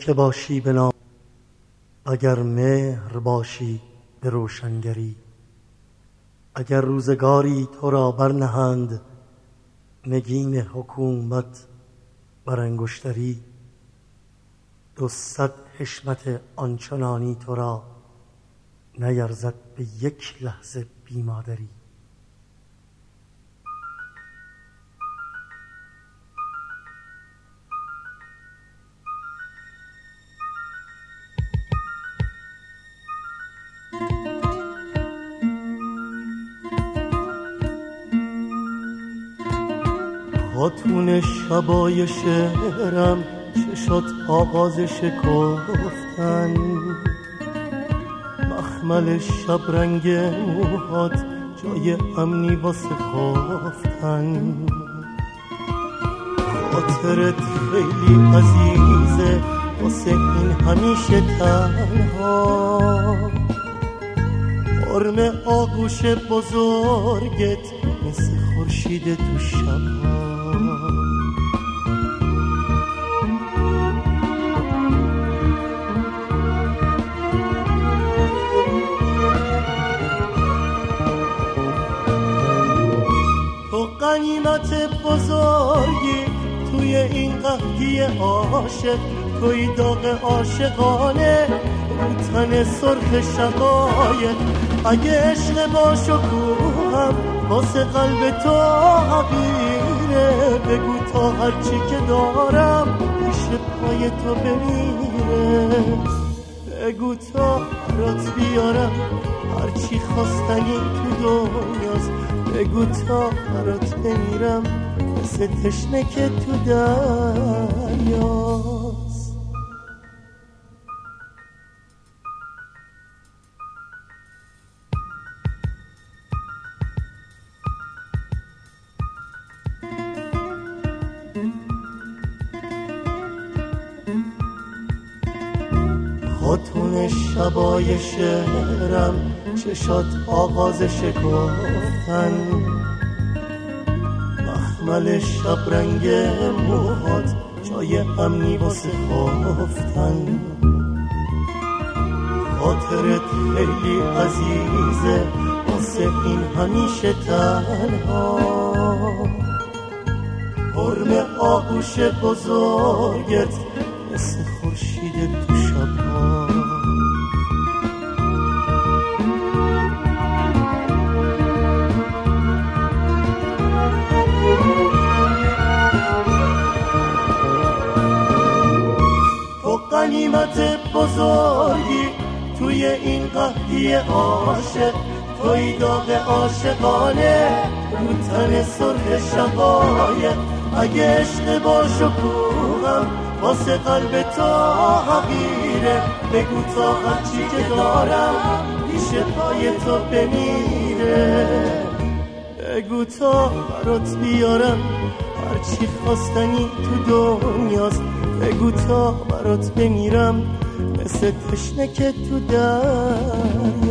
که باشی به نام، اگر مهر باشی به روشنگری. اگر روزگاری تو را برنهند نگین حکومت بر انگشتری، 200 حشمت آنچنانی تو را نیرزد به یک لحظه بیمادری. خاتون شبای شعرم چه شد آغاز شکفتن، مخمل شبرنگ موهات جای امنی واسه خفتن. خاطرت خیلی عزیزه واسه این همیشه تنها، حرم آغوش بزرگت مثل خورشید تو شبها. تو غنیمت بزرگی توی این قحطی عاشق، توی داغ عاشقانه رو تن سرخ شقایق. اگه عشق با شکوهم واسه قلب تو حقیره، بگو تا هرچی که دارم پیش پای تو بمیره. بگو تا برات بیارم هرچی خواستنی تو دنیاست، بگو تا برات بمیرم مثل تشنه که تو دریاست. خاتون شبای شعرم چشات آغاز شکفتن، مخمل شبرنگ موهات جای امنی واسه خفتن. خاطرت خیلی عزیزه واسه این همیشه تنها، حرم آغوش بزرگت مثل خورشید تو شبها. تو غنیمت بزرگی توی این قحطی عاشق، توی داغ عاشقانه رو تن سرخ شقایق. اگه عشق با شکوهم واسه قلب تو حقیره، بگو تا هرچی که دارم پیش پای تو بمیره. بگو تا برات بیارم هرچی خواستنی تو دنیاست، بگو تا برات بمیرم مثل تشنه که تو دریا.